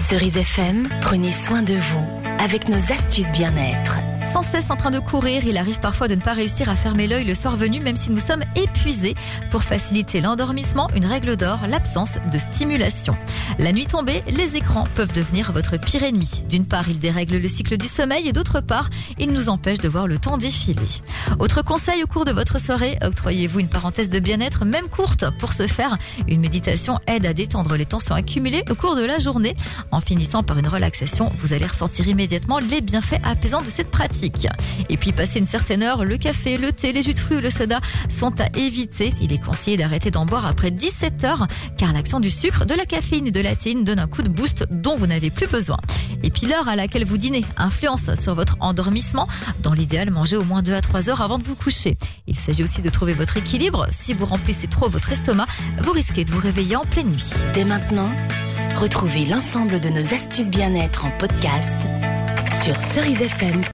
Cerise FM, prenez soin de vous avec nos astuces bien-être. Sans cesse en train de courir, il arrive parfois de ne pas réussir à fermer l'œil le soir venu, même si nous sommes épuisés. Pour faciliter l'endormissement, une règle d'or, l'absence de stimulation. La nuit tombée, les écrans peuvent devenir votre pire ennemi. D'une part, ils dérèglent le cycle du sommeil et d'autre part, ils nous empêchent de voir le temps défiler. Autre conseil au cours de votre soirée, octroyez-vous une parenthèse de bien-être, même courte. Pour ce faire, une méditation aide à détendre les tensions accumulées au cours de la journée. En finissant par une relaxation, vous allez ressentir immédiatement les bienfaits apaisants de cette pratique. Et puis, passé une certaine heure, le café, le thé, les jus de fruits ou le soda sont à éviter. Il est conseillé d'arrêter d'en boire après 17 heures, car l'action du sucre, de la caféine et de la théine donne un coup de boost dont vous n'avez plus besoin. Et puis, l'heure à laquelle vous dînez influence sur votre endormissement. Dans l'idéal, mangez au moins 2 à 3 heures avant de vous coucher. Il s'agit aussi de trouver votre équilibre. Si vous remplissez trop votre estomac, vous risquez de vous réveiller en pleine nuit. Dès maintenant, retrouvez l'ensemble de nos astuces bien-être en podcast sur cerisefm.fr.